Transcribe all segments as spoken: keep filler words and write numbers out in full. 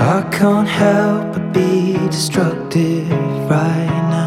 I can't help but be destructive right now.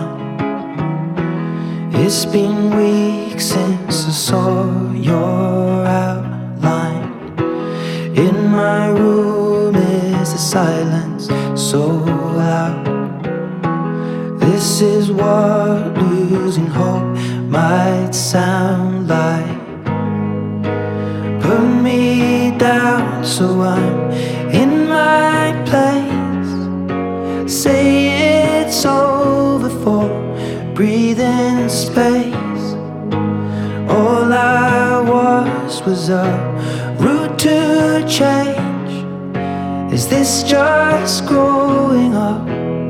It's been weeks since I saw your outline. In my room is the silence so loud. This is what losing hope might sound like. Put me down so I'm in my place. Say it's over for breathing space. All I was was a route to change. Is this just growing up?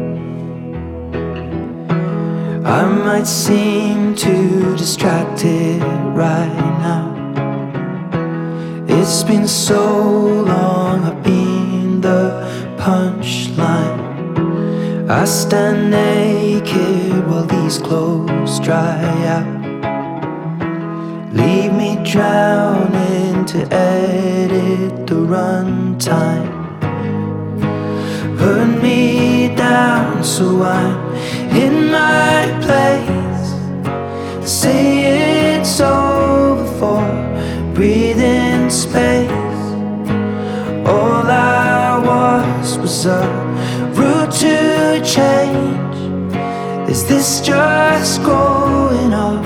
I might seem too distracted right now. It's been so long, I've been the punchline. I stand naked while these clothes dry out. Leave me drowning to edit the runtime. Put me down so I'm in my place. Say it's over for breathing space. All I was was a route to change. Is this just growing up?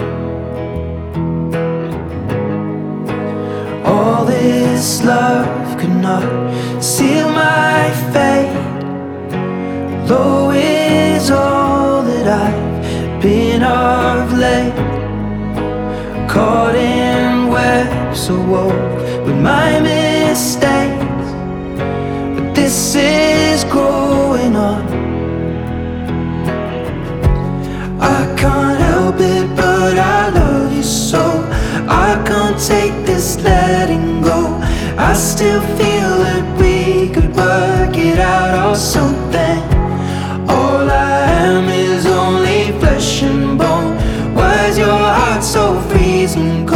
All this love could not seal my fate. Low is all that I've been of late. Caught in webs so woke with my mistakes. But this is growing up. I can't help it, but I love you so. I can't take this letting go. I still feel that we could work it out or something. All I am is only flesh and bone. Why is your heart so freezing cold?